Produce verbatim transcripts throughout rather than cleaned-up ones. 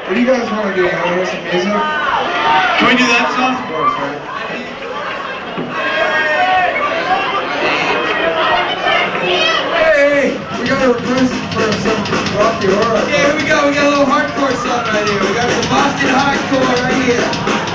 What do you guys want to do? You want to hear some music? Can we do that song? Of course, right? Hey, we got a request for some Rocky Horror. Yeah, here we go. We got a little hardcore song right here. We got some Boston hardcore right here.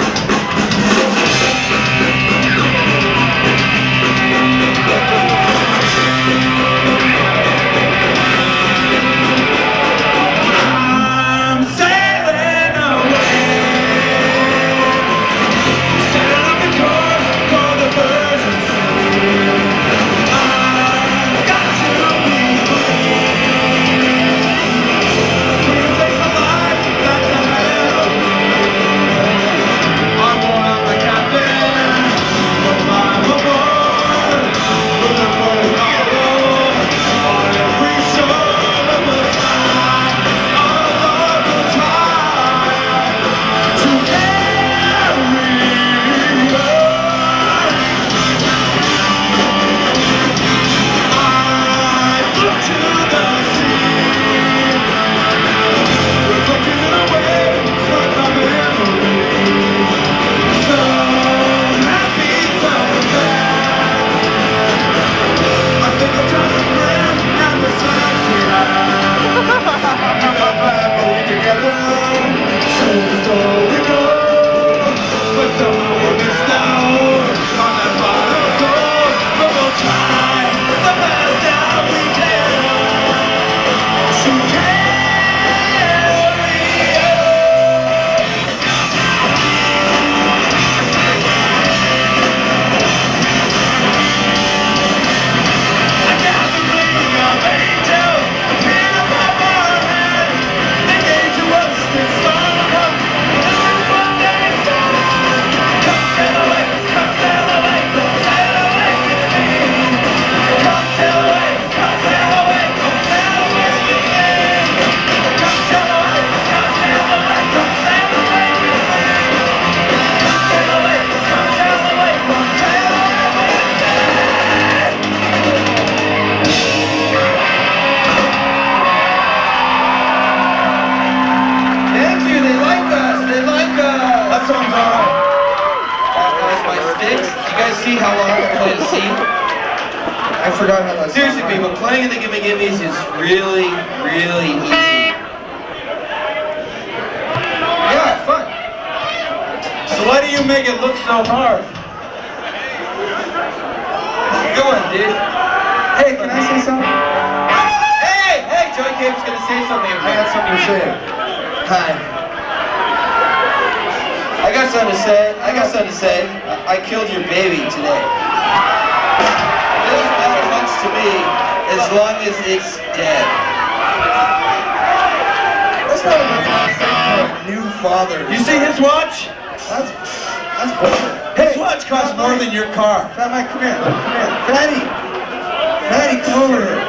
See how long I play the scene? I forgot how that Seriously, people, playing in the Gimme Gimmes is really, really easy. Yeah, fun. So why do you make it look so hard? Go on, dude. Hey, can I say something? Hey, hey, Joey Cape's gonna say something. I got something to say. Hi. I got something to say. I got something to say. I killed your baby today. It doesn't matter much to me as long as it's dead. That's not enough for a new father. You see his watch? That's that's bullshit. His watch costs more than your car. Fat Mike, come here. Come here. Fatty. Fatty, come over here.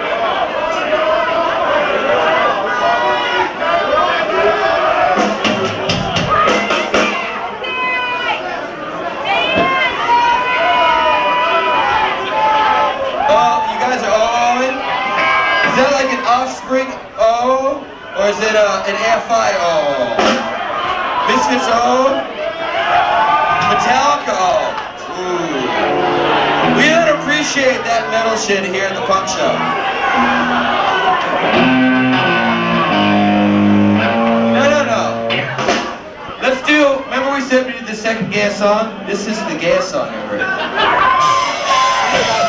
Is that like an Offspring O? Or is it uh, an A F I O? Misfits O? Metallica O? Ooh. We don't appreciate that metal shit here at the punk show. No, no, no. Let's do, remember we said we did the second gas song? This is the gas song over here.